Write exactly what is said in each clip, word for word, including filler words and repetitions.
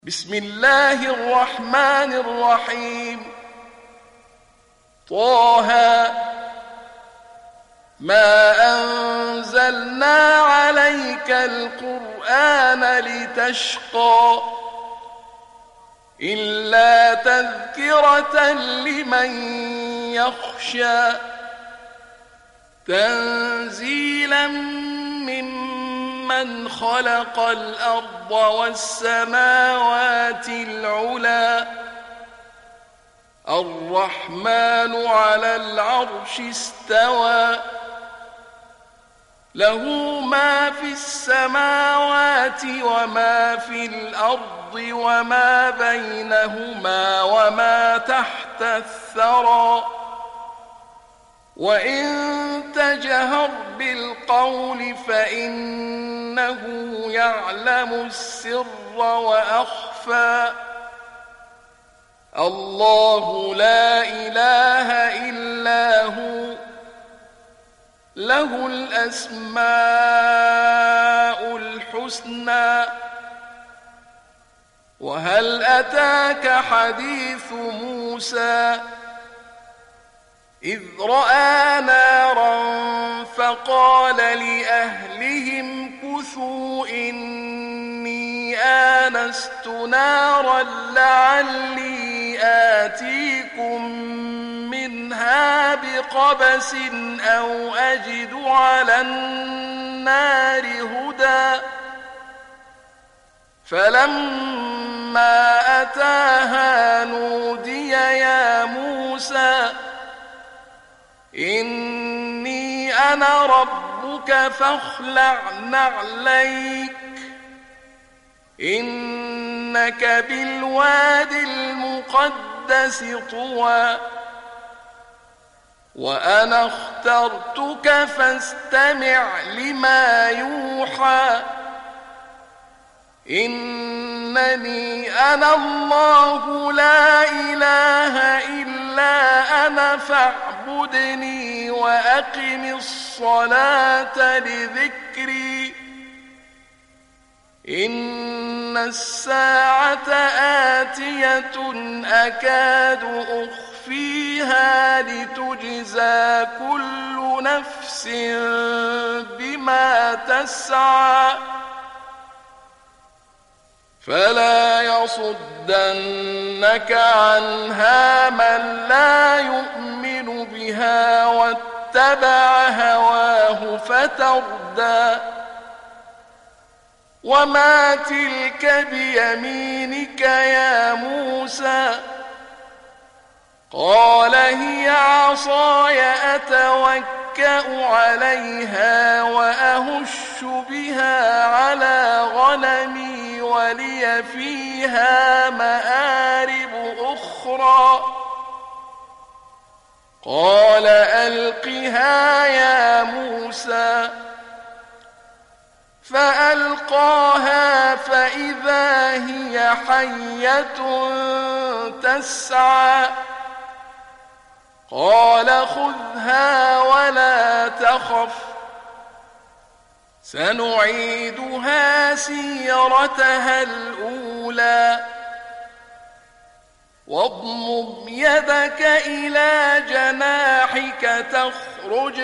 بسم الله الرحمن الرحيم. طه ما أنزلنا عليك القرآن لتشقى إلا تذكرة لمن يخشى تنزيلا ممن خلق الأرض والسماوات العلى الرحمن على العرش استوى له ما في السماوات وما في الأرض وما بينهما وما تحت الثرى وإن تجهر بالقول فإنه يعلم السر وأخفى الله لا إله إلا هو له الأسماء الحسنى. وهل أتاك حديث موسى إذ رأى نارا فقال لأهلهم كثوا إني آنست نارا لعلي آتيكم منها بقبس أو أجد على النار هدى فلما أتاها نودي يا موسى إني أنا ربك فاخلع نعليك إنك بالواد المقدس طوى وأنا اخترتك فاستمع لما يوحى إنني أنا الله لا إله إلا أنا فاعبدني وأقم الصلاة لذكري إن الساعة آتية أكاد أخفيها لتجزى كل نفس بما تسعى فلا يصدنك عنها من لا يؤمن بها واتبع هواه فتردى وما تلك بيمينك يا موسى قال هي عصاي أتوكأ عليها وأهش بها على غنمي ولي فيها مآرب أخرى قال ألقها يا موسى فألقاها فإذا هي حية تسعى قال خذها ولا تخف سنعيدها سيرتها الأولى واضمم يدك إلى جناحك تخرج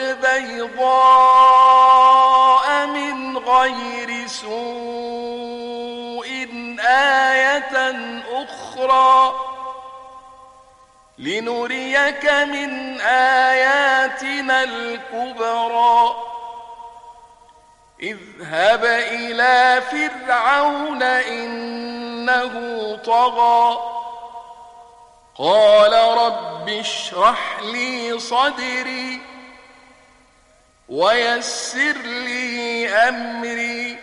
بيضاء من غير سوء آية أخرى لنريك من آياتنا الكبرى اذهب إلى فرعون إنه طغى قال رب اشرح لي صدري ويسر لي أمري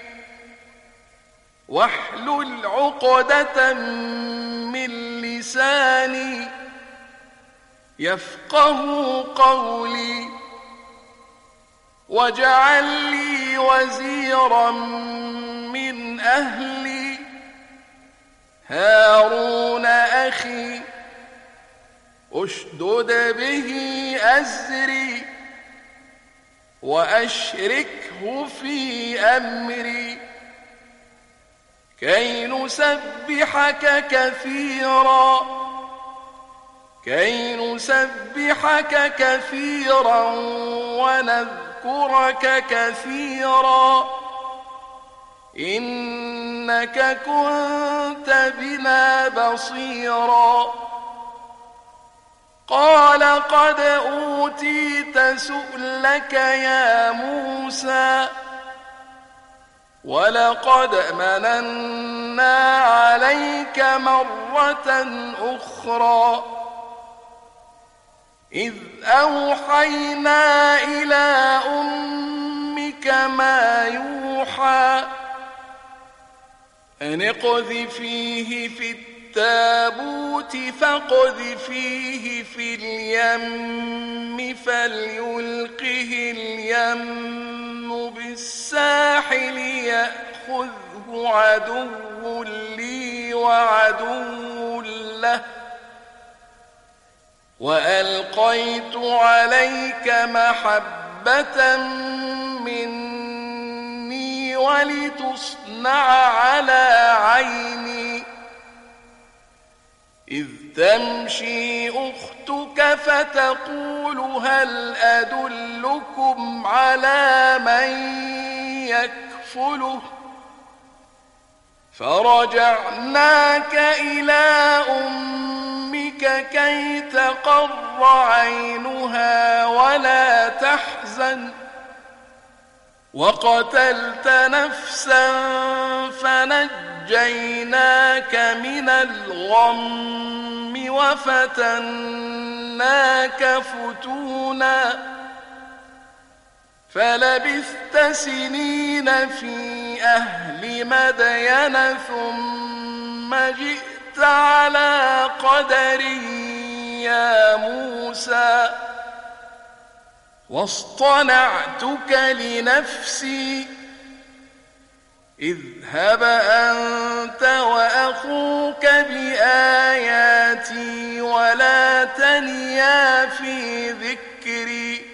واحلل عقدة من لساني يفقه قولي واجعل لي وزيرا من أهلي هارون أخي أشدد به أزري وأشركه في أمري كي نسبحك كثيرا كي نسبحك كثيرا ونذكرك كثيرا إنك كنت بنا بصيرا قال قد أوتيت سؤلك يا موسى ولقد مننا عليك مرة أخرى إذ أوحينا إلى أمك ما يوحى أن اقذفيه في التابوت فاقذفيه في اليم فليلقه اليم بالساحل يأخذه عدو لي وعدو له وألقيت عليك محبة مني ولتصنع على عيني إذ تمشي أختك فتقول هل أدلكم على من يكفله فرجعناك إلى أمك كي تقر عينها ولا تحزن وقتلت نفسا فنجيناك من الغم وفتناك فتونا فلبثت سنين في أهل مدين ثم جئت على قدر يا موسى واصطنعتك لنفسي اذهب أنت وأخوك بآياتي ولا تنيا في ذكري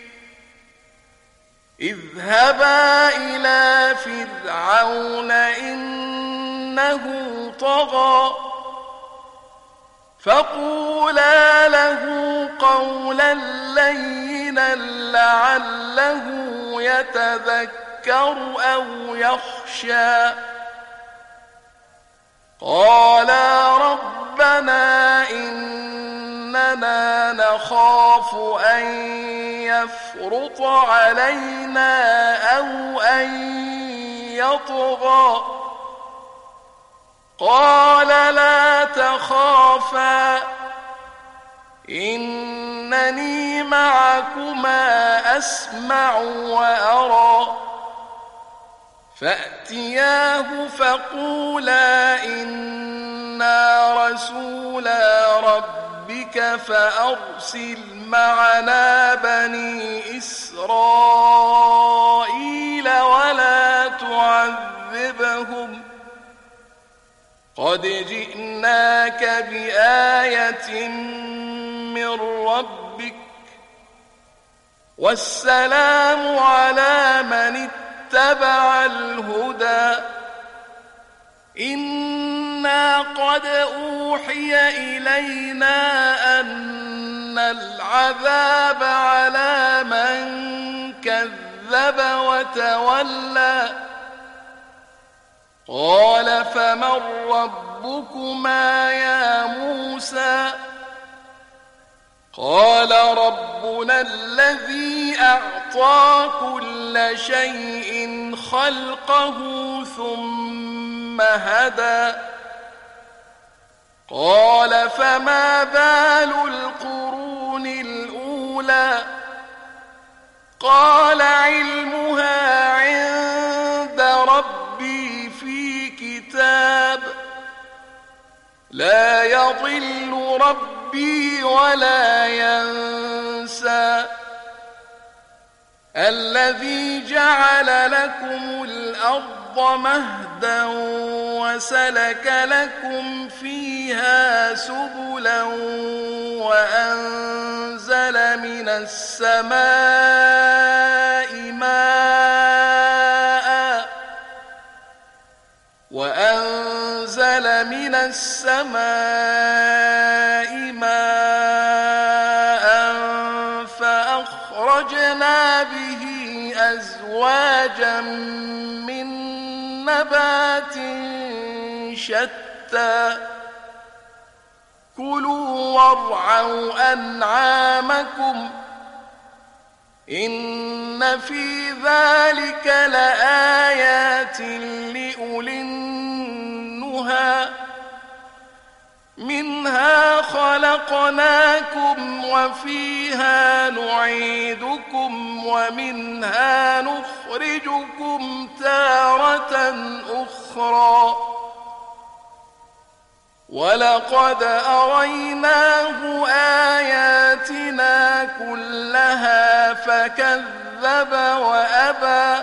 اذهبا إلى فرعون إنه طغى فقولا له قولا لينا لعله يتذكر أو يخشى قالا ربنا إننا نخاف أن يفرط علينا أو أن يطغى قال لا تخافا إنني معكما أسمع وأرى فأتياه فقولا إنا رسولا ربك فأرسل معنا بني إسرائيل ولا تعذبهم قد جئناك بآية من ربك والسلام على من اتبع الهدى إنا قد أوحي إلينا أن العذاب على من كذب وتولى قال فمن ربكما يا موسى قال ربنا الذي أعطى كل شيء خلقه ثم هدى قال فما بال القرون الأولى قال علمها عند ربي في كتاب لا يضل ربي ولا ينسى الذي جعل لكم الأرض مهدا وسلك لكم فيها سبلا وأنزل من السماء ماء وأنزل السماء ماء فأخرجنا به أزواجا من نبات شتى كلوا وارعوا أنعامكم إن في ذلك لآيات لأولي النهى منها خلقناكم وفيها نعيدكم ومنها نخرجكم تارة أخرى ولقد أريناه آياتنا كلها فكذب وأبى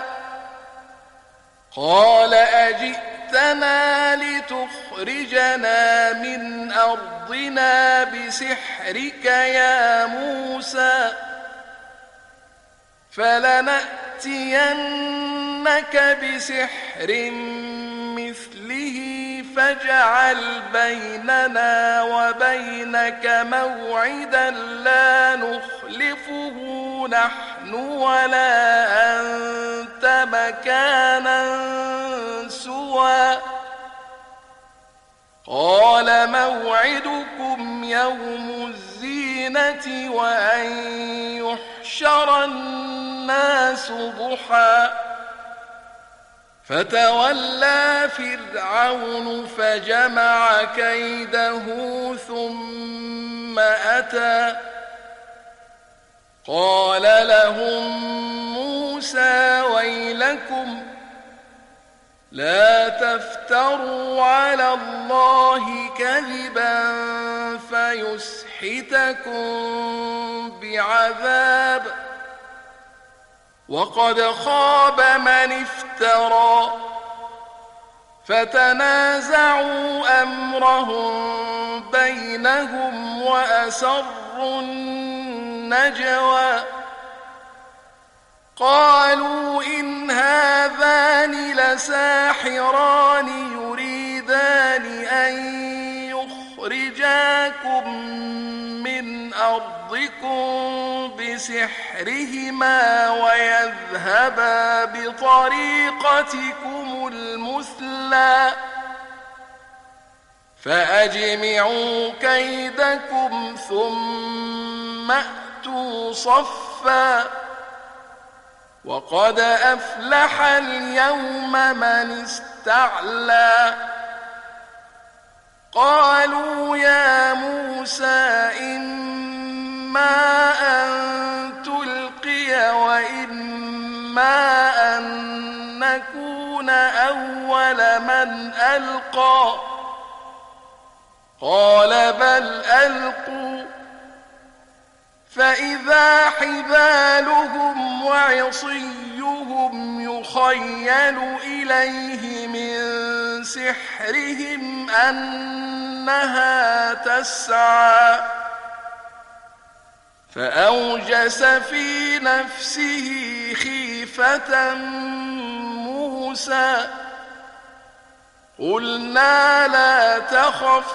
قال أجئتنا لتخرجنا من أرضنا بسحرك يا موسى فلنأتينك بسحر مثله فاجعل بيننا وبينك موعدا لا نخلفه نحن ولا أنت مكانا سوى قال موعدكم يوم الزينة وأن يحشر الناس ضحى فتولى فرعون فجمع كيده ثم أتى قال لهم موسى ويلكم لا تفتروا على الله كذبا فيسحتكم بعذاب وقد خاب من افترى فتنازعوا أمرهم بينهم وأسروا النجوى قالوا إن هذان لساحران يريدان أن يخرجاكم من أرضكم بسحرهما ويذهبا بطريقتكم المثلى فأجمعوا كيدكم ثم أتوا صفا وقد أفلح اليوم من استعلى قالوا يا موسى إما أن تلقي وإما أن نكون أول من ألقى قال بل ألقوا فإذا حبالهم وعصيهم يخيل إليه من سحرهم أنها تسعى فأوجس في نفسه خيفة موسى قلنا لا تخف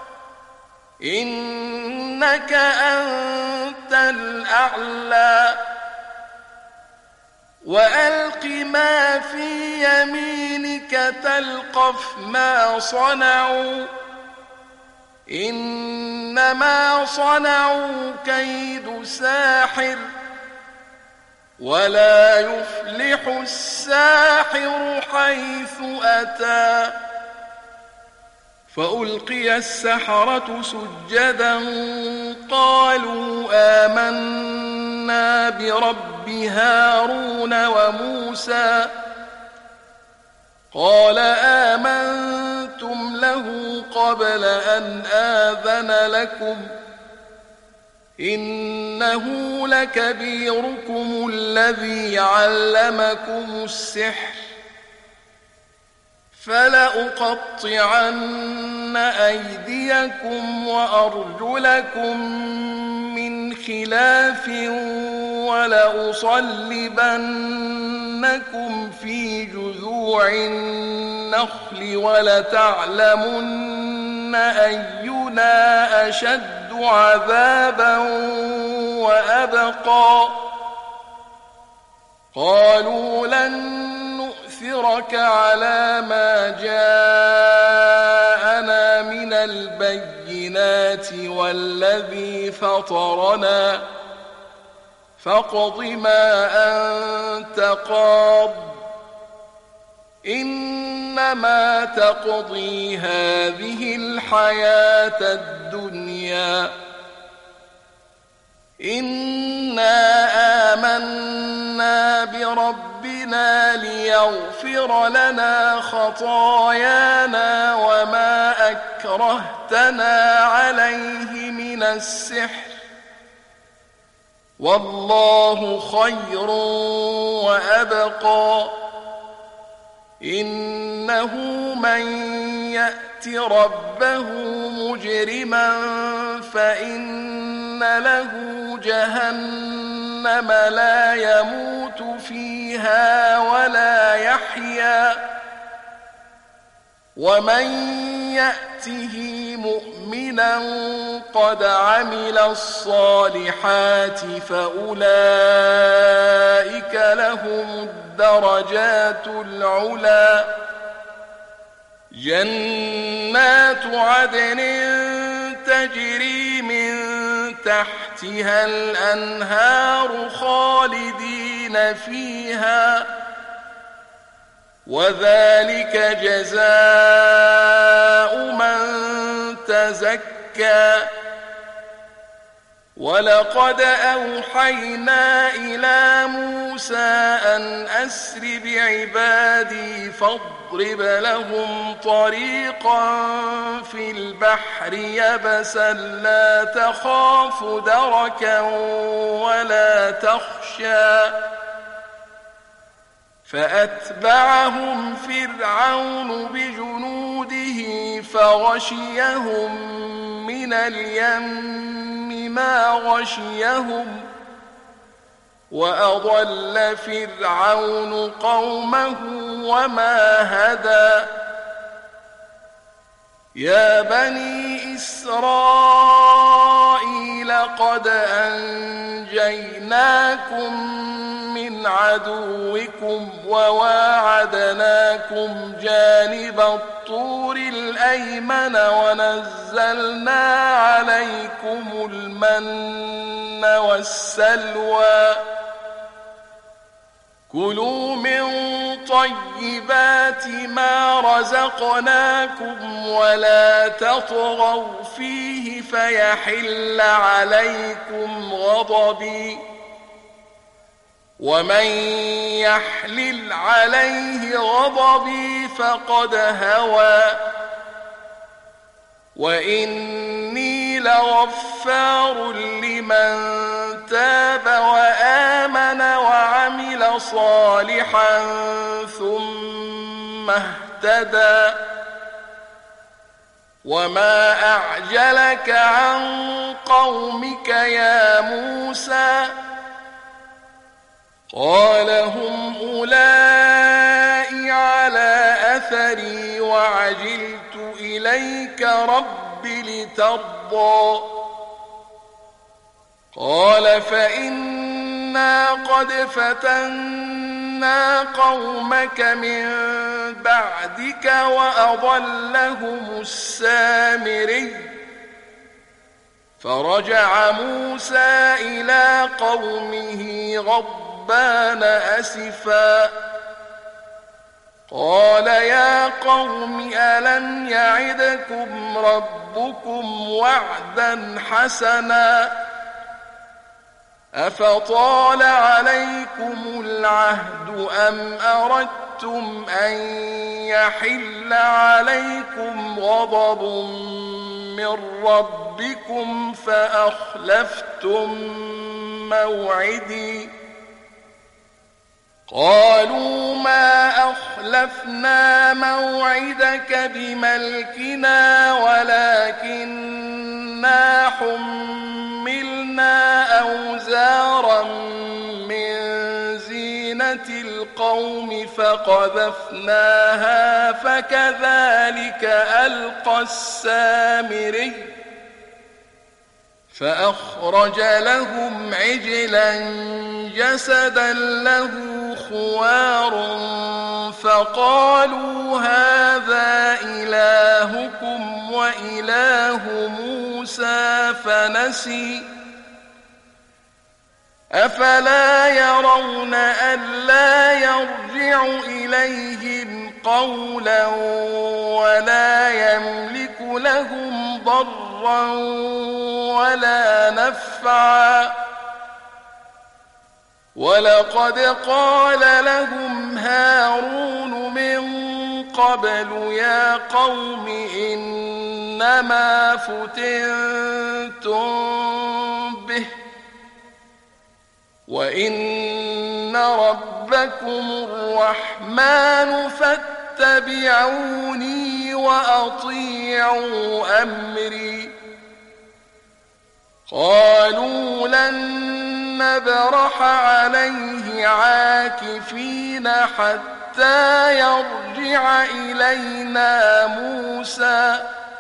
إنك أنت الأعلى وألق ما في يمينك تلقف ما صنعوا إنما صنعوا كيد ساحر ولا يفلح الساحر حيث أتى فألقي السحرة سجدا قالوا آمنا برب هارون وموسى قال آمنتم له قبل أن آذن لكم إنه لكبيركم الذي علمكم السحر فلأقطعن أيديكم وأرجلكم من خلاف ولأصلبنكم في جذوع النخل ولتعلمن أينا أشد عذابا وأبقى قالوا لن نؤثرك على ما جاءنا من البينات والذي فطرنا فاقض ما أنت قاض إنما تقضي هذه الحياة الدنيا إنا آمنا بربنا ليغفر لنا خطايانا وما أكرهتنا عليه من السحر والله خير وأبقى إنه من يأت ربه مجرما فإن له جهنم لا يموت فيها ولا يحيا ومن يأته مؤمنا قد عمل الصالحات فأولئك لهم الدرجات العلى جنات عدن تجري من تحتها الأنهار خالدين فيها وذلك جزاء من تزكى ولقد أوحينا إلى موسى أن أسر بعبادي فاضرب لهم طريقا في البحر يبسا لا تخاف دركا ولا تخشى فأتبعهم فرعون بجنوده فغشيهم من اليم ما غشيهم وأضل فرعون قومه وما هدى يا بني إسرائيل قد أنجيناكم من عدوكم وواعدناكم جانب الطور الأيمن ونزلنا عليكم المن والسلوى كلوا من طيبات ما رزقناكم ولا تطغوا فيه فيحل عليكم غضبي ومن يحلل عليه غضبي فقد هوى وإني لغفار لمن تاب وآمن وعمل صالحا ثم اهتدى وما أعجلك عن قومك يا موسى قال هم أولئك على أثري وعجلت إليك رب لترضى قال فإنا قد فتنا قومك من بعدك وأضلهم السامري فرجع موسى إلى قومه غضبان أسفا قال يا قوم ألم يعدكم ربكم وعدا حسنا أفطال عليكم العهد أم أردتم أن يحل عليكم غضب من ربكم فأخلفتم موعدي قالوا ما أخلفنا موعدك بملكنا ولكننا حملنا أوزارا من زينة القوم القوم فقذفناها فكذلك ألقى السامري فأخرج لهم عجلا جسدا له خوار فقالوا هذا إلهكم وإله موسى فنسي أفلا يرون ألا يرجع إليهم قولا ولا يملك لهم ضرا ولا نفعا ولقد قال لهم هارون من قبل يا قوم إنما فتنتم به وإن ربكم الرحمن فاتبعوني وأطيعوا أمري قالوا لن نبرح عليه عاكفين حتى يرجع إلينا موسى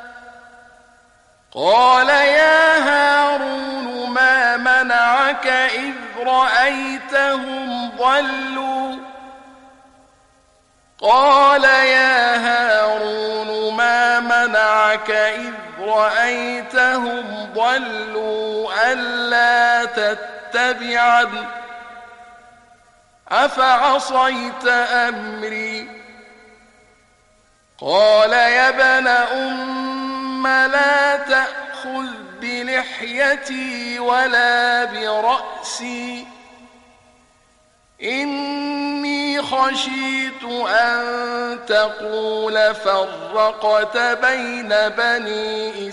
قال يا هارون ما منعك إذ رأيتهم ضلوا قال يا هارون ما منعك إذ رأيتهم ضلوا ألا تتبعن أفعصيت أمري قال يا ابن أم لا تأخذ بلحيتي ولا برأسي إني خشيت أن تقول فرقت بين بني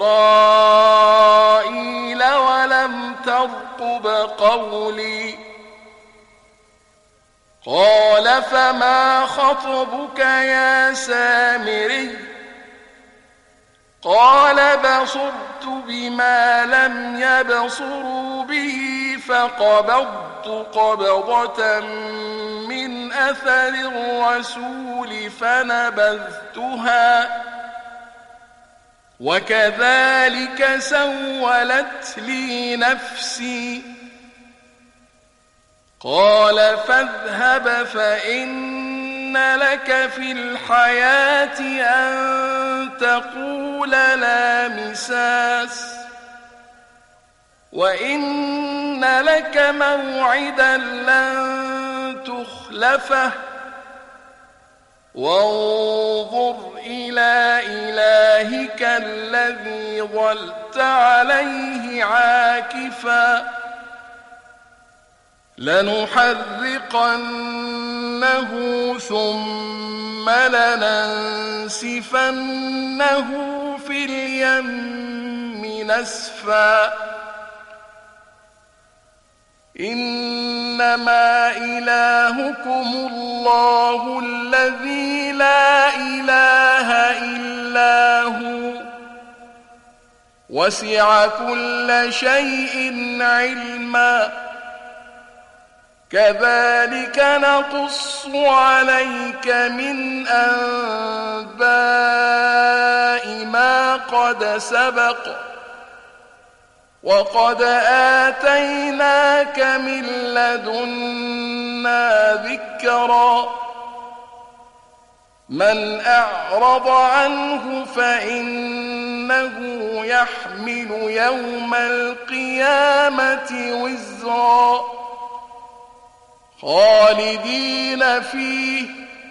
إسرائيل ولم ترقب قولي قال فما خطبك يا سامري قال بصرت بما لم يبصروا به فقبضت قبضة من أثر الرسول فنبذتها وكذلك سولت لي نفسي قال فاذهب فإن لك في الحياة أن تقول لا مساس وإن لك موعدا لن تخلفه وانظر إلى إلهك الذي ظلت عليه عاكفا لنحرقنه ثم لننسفنه في اليم نسفا إنما إلهكم الله الذي لا إله إلا هو وسع كل شيء علما كذلك نقص عليك من أنباء ما قد سبق وقد آتيناك من لدنا ذكرا من أعرض عنه فإنه يحمل يوم القيامة وزرا خالدين فيه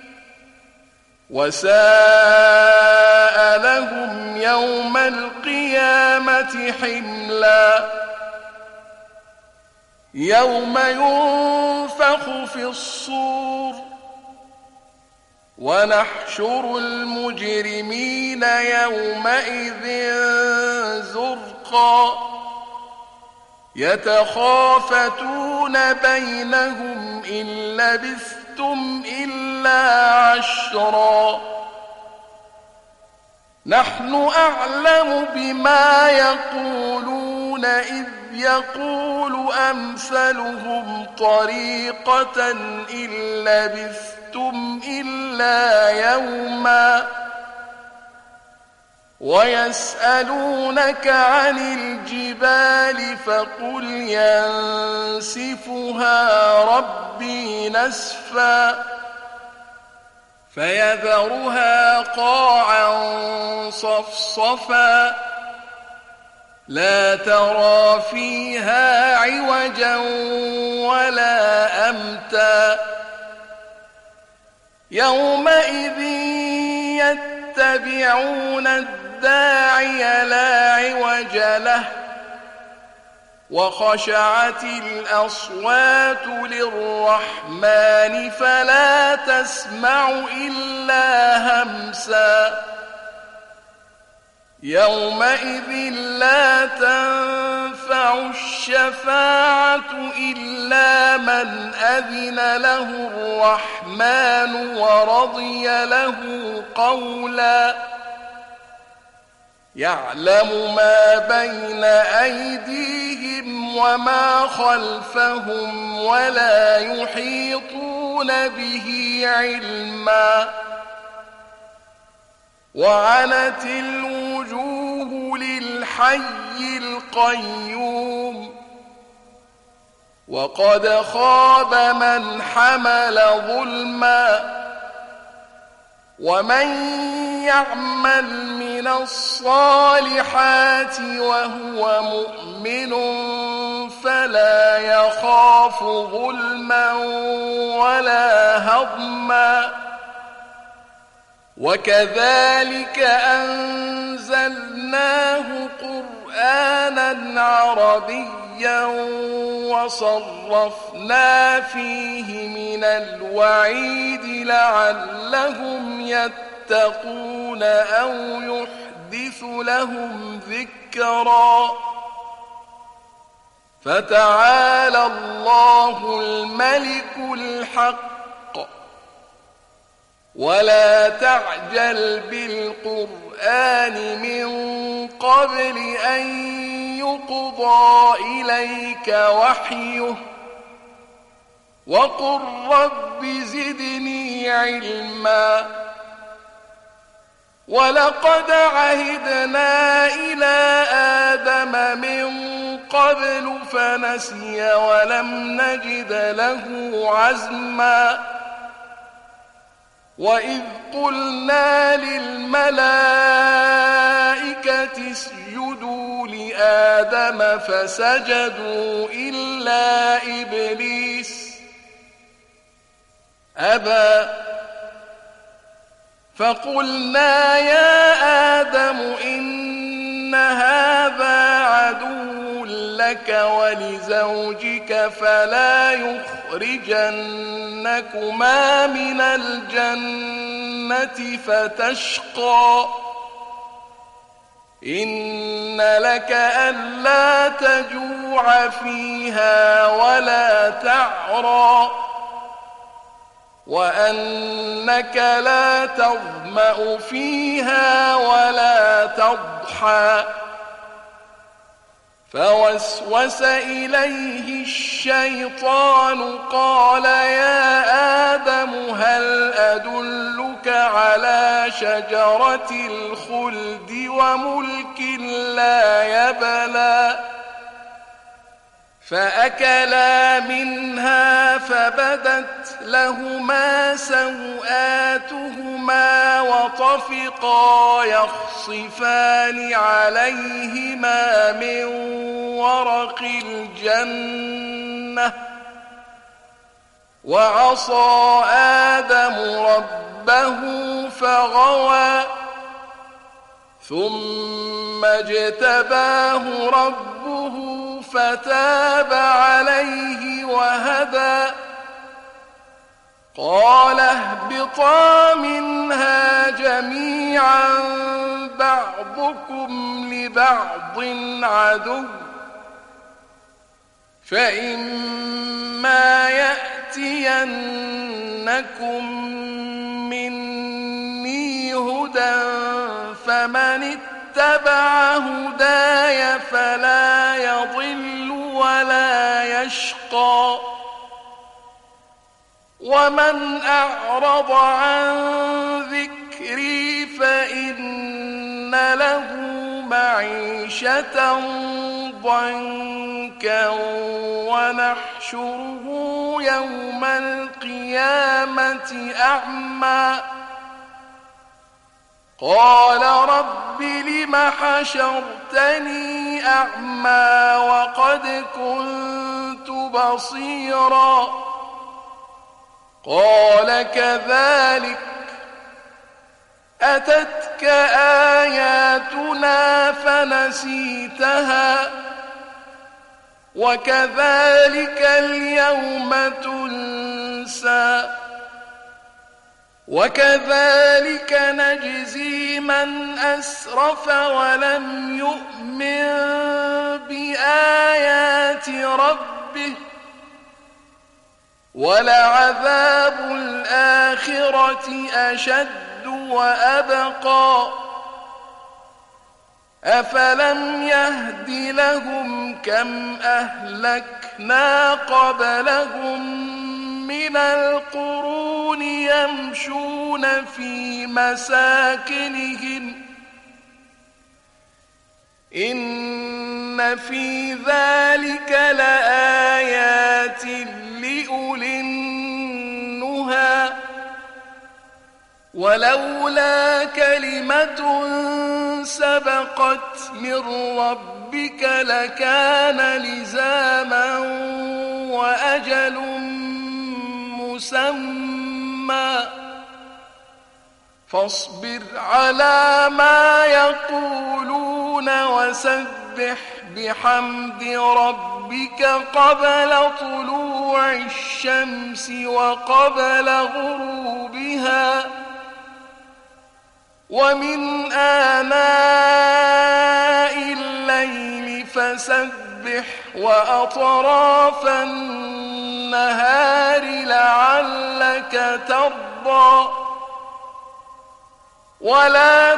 وساء لهم يوم القيامة حملا يوم ينفخ في الصور ونحشر المجرمين يومئذ زرقا يتخافتون بينهم إن لبثتم إلا عشرا نحن أعلم بما يقولون يستعجلون إذ يقول أمثلهم طريقة إن لبثتم إلا يوما ويسألونك عن الجبال فقل ينسفها ربي نسفا فيذرها قاعا صفصفا لا ترى فيها عوجا ولا أمتا يومئذ يتبعون الداعي لا عوج له وخشعت الأصوات للرحمن فلا تسمع إلا همسا يومئذ لا تنفع الشفاعة إلا من أذن له الرحمن ورضي له قولا يعلم ما بين أيديهم وما خلفهم ولا يحيطون به علما وعنت الوجوه للحي القيوم وقد خاب من حمل ظلما ومن يعمل من الصالحات وهو مؤمن فلا يخاف ظلما ولا هضما وكذلك أنزلناه قرآنا عربيا وصرفنا فيه من الوعيد لعلهم يتقون أو يحدث لهم ذكرا فتعالى الله الملك الحق ولا تعجل بالقرآن من قبل أن يقضى إليك وحيه وقل رب زدني علما ولقد عهدنا إلى آدم من قبل فنسي ولم نجد له عزما وإذ قلنا للملائكة اسجدوا لآدم فسجدوا إلا إبليس أبى فقلنا يا آدم إن هذا عدو لك ولزوجك فلا يخرجنكما من الجنة فتشقى إن لك ألا تجوع فيها ولا تعرى وأنك لا تظمأ فيها ولا تضحى فوسوس إليه الشيطان قال يا آدم هل أدلك على شجرة الخلد وملك لا يبلى فأكلا منها فبدت لهما سوآتهما وطفقا يخصفان عليهما من ورق الجنة وعصى آدم ربه فغوى ثم اجتباه ربه فتاب عليه وهدى قال اهبطا منها جميعا بعضكم لبعض عدو فإما يأتينكم مني هدى فمن اتبع هداي فلا يضل ومن أعرض عن ذكري فإن له معيشة ضنكا ونحشره يوم القيامة أعمى قال رب لم حشرتني أعمى وقد كنت بصيرا قال كذلك أتتك آياتنا فنسيتها وكذلك اليوم تنسى وكذلك نجزي من أسرف ولم يؤمن بآيات ربه ولعذاب الآخرة أشد وأبقى أفلم يهد لهم كم أهلكنا قبلهم من القرون يمشون في مساكنهم إن في ذلك لآيات لأولي النهى ولولا كلمة سبقت من ربك لكان لزاما وأجل مسمى فاصبر على ما يقولون وسبح بحمد ربك قبل طلوع الشمس وقبل غروبها ومن آناء الليل فسبح وأطراف النهار لعلك ترضى ولا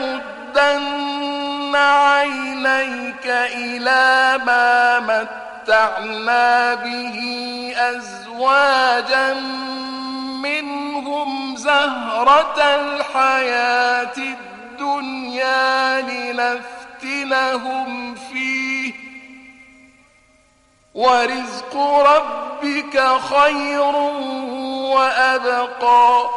تمدن عينيك إلى ما متعنا به أزواجا منهم زهرة الحياة الدنيا لنفتنهم فيه ورزق ربك خير وأبقى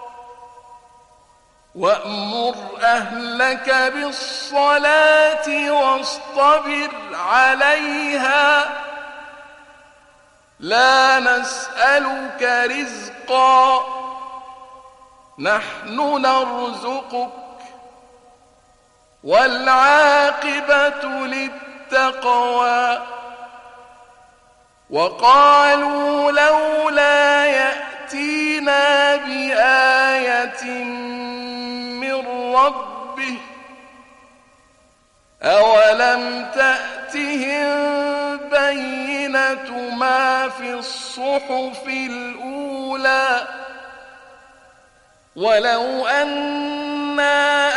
وأمر أهلك بالصلاة واصطبر عليها لا نسألك رزقا نحن نرزقك والعاقبة للتقوى وقالوا لولا يأتينا بآية من ربه أولم تأتهم بينة ما في الصحف الأولى ولو أنا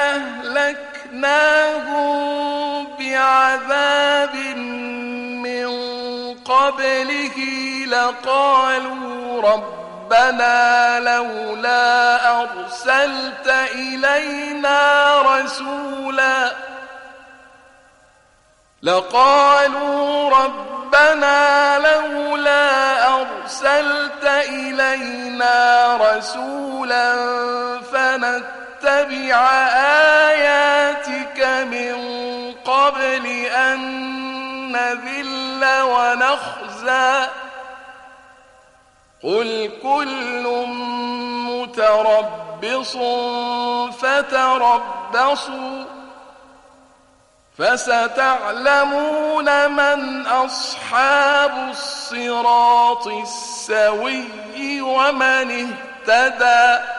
أهلكناهم بعذاب من قبله لقالوا ربنا لولا أرسلت إلينا رسولا لقالوا ربنا لولا أرسلت إلينا رسولا فنتبع آياتك من قبل أن نذل ونخزى قل كل متربص فتربصوا فستعلمون من أصحاب الصراط السوي ومن اهتدى